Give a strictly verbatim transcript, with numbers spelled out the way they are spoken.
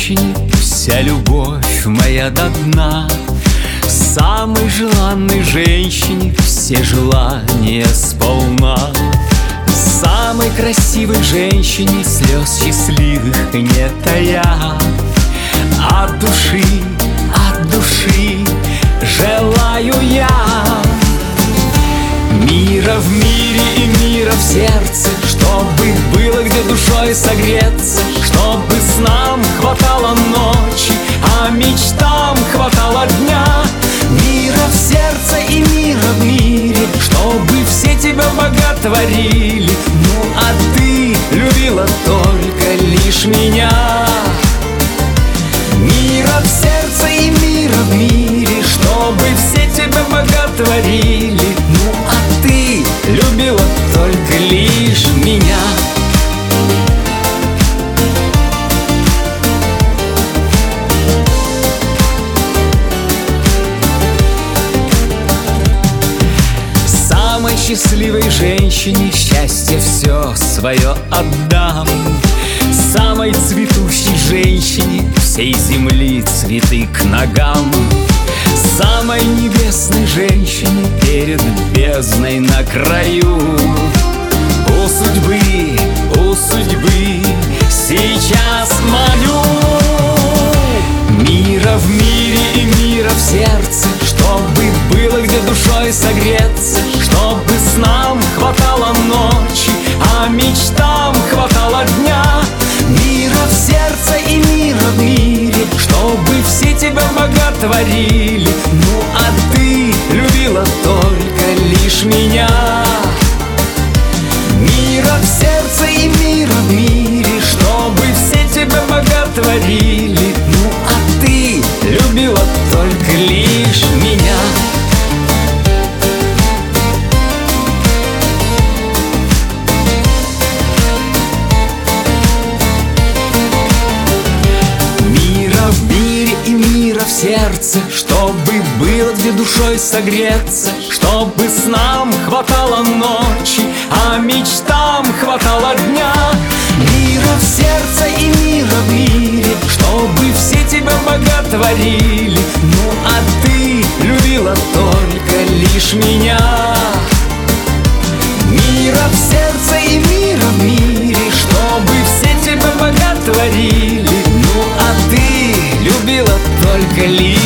женщине вся любовь моя до дна. Самой желанной женщине все желания сполна. Самой красивой женщине слез счастливых не тая. От души, от души желаю я мира в мире и мира в сердце, чтобы было где душой согреться, чтобы снам хватало ночи, а мечтам хватало дня. Мира в сердце и мира в мире, чтобы все тебя боготворили. Ну а ты любила только лишь меня. Мира в сердце и мира в мире, чтобы все тебя боготворили. Ну а ты любила только лишь меня. Самой счастливой женщине счастье все свое отдам. Самой цветущей женщине всей земли цветы к ногам. Самой небесной женщине перед бездной на краю. У судьбы, у судьбы сейчас молю мира в мире и мира в сердце, чтобы было где душой согреться, чтобы снам хватало ночи, а мечтам хватало дня. Мира в сердце и мира в мире, чтобы все тебя боготворили. Ну а ты любила только лишь меня. Мира в сердце и мира в мире, чтобы все тебя боготворили. Ну а ты любила только лишь меня. В сердце, чтобы было где душой согреться, чтобы снам хватало ночи, а мечтам хватало дня. Мира в сердце и мира в мире, чтобы все тебя боготворили. Ну а ты любила только лишь меня. Мира в сердце и мира в мире, чтобы все тебя боготворили. Ну а ты любила только лишь